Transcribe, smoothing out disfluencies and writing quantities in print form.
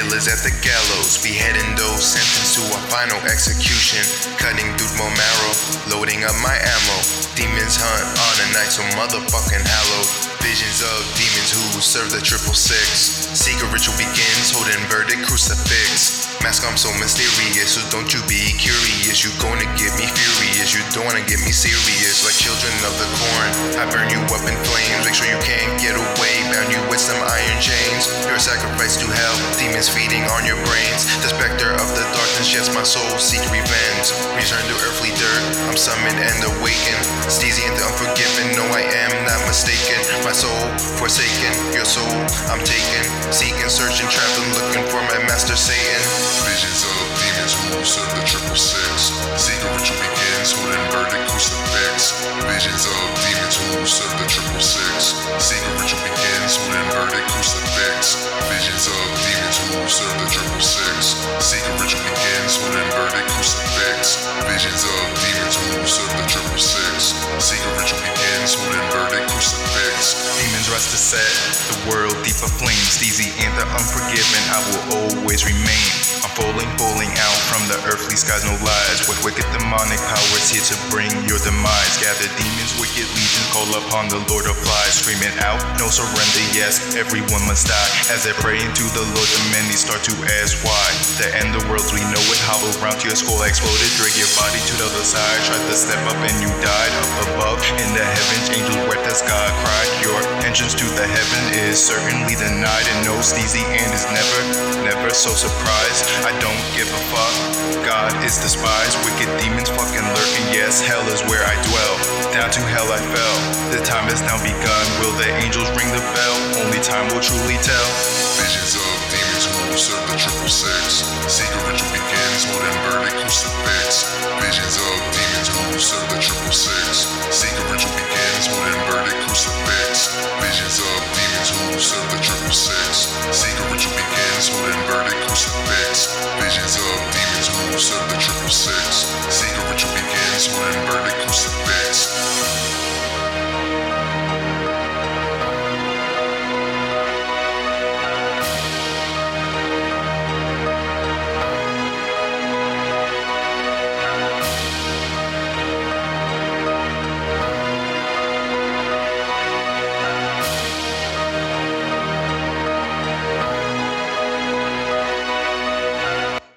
killers at the gallows, beheading those sentenced to a final execution. Cutting through my marrow, loading up my ammo. Demons hunt on a night so motherfucking hallowed. Visions of demons who serve the 666. Secret ritual begins, holding verdict crucifix. Mask, I'm so mysterious, so don't you be curious. You gonna get me furious, you don't wanna get me serious. Like children of the corn, I burn you up in flames. Make sure you can't get away, bound you with some iron chains. You're a sacrifice to hell, demons feeding on your brains. The specter of the darkness, yes, my soul seek revenge. Return to earthly dirt, I'm summoned and awakened. Steezy and the unforgiven, no I am not mistaken. My soul forsaken, your soul I'm taken. Seeking, searching, traveling, looking for my master Satan. Visions of demons who serve the 666. Secret ritual begins, holding verdict crucifix. Visions of demons who serve the 666. Secret ritual begins, holding verdict crucifix. Visions of demons who serve the 666. Secret ritual begins, holding verdict crucifix. Visions of demons who serve the 666. Secret ritual begins, holding verdict crucifix. Demons rush to set the world deep aflame. Steezy and the unforgiven, I will always remain. I'm falling out from the earthly skies, no lies. With wicked demonic powers here to bring your demise. Gather demons, wicked legions, call upon the Lord of Flies. Screaming out, no surrender, yes, everyone must die. As they're praying to the Lord, the many start to ask why. The end of worlds, we know it, hollow round to your skull exploded. Drag your body to the other side, tried to step up and you died. Up above, in the heavens, angels wept as God cried. Your entrance to the heaven is certainly denied. And no Steezy and is never so surprised. I don't give a fuck, God is despised. Wicked demons fucking lurking, yes, hell is where I dwell. Down to hell I fell, the time has now begun. Will the angels ring the bell? Only time will truly tell. Visions of demons who serve the 666. Secret ritual begins, holding verdict crucifix. Visions of demons who serve the 666. Secret ritual begins, holding verdict crucifix. Visions of demons who serve the 666. Secret ritual begins, holding verdict crucifix. Visions of demons who serve the 666. Secret ritual begins, holding verdict